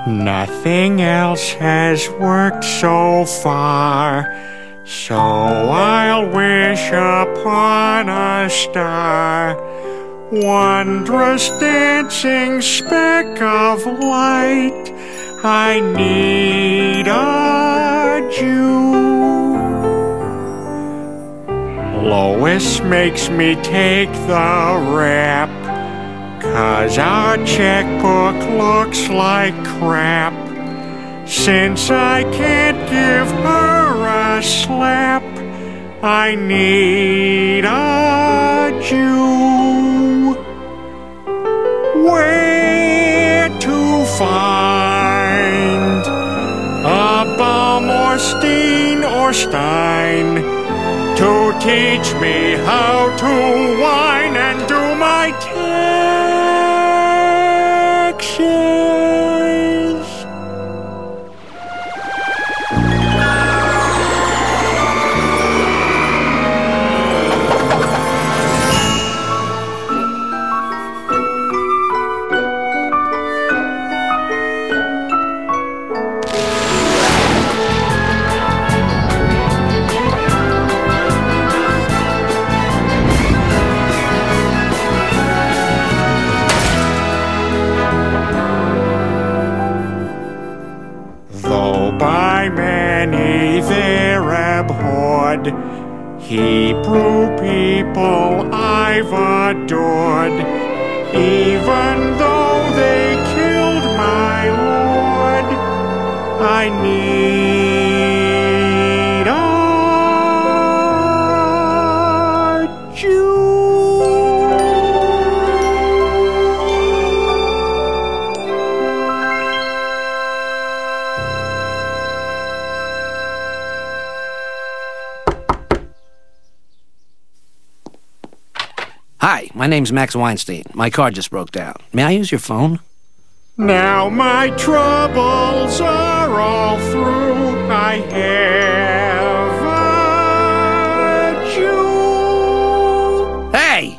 Nothing else has worked so far, so I'll wish upon a star. Wondrous dancing speck of light, I need a Jew. Lois makes me take the rap, 'cause our checkbook looks like crap. Since I can't give her a slap, I need a Jew. Where to find a Baum or Steen or Stein to teach me how to whine and do my taxes? By many they're abhorred, Hebrew people I've adored, even though they killed my Lord. I need a Jew. Hi, my name's Max Weinstein. My car just broke down. May I use your phone? Now my troubles are all through. I have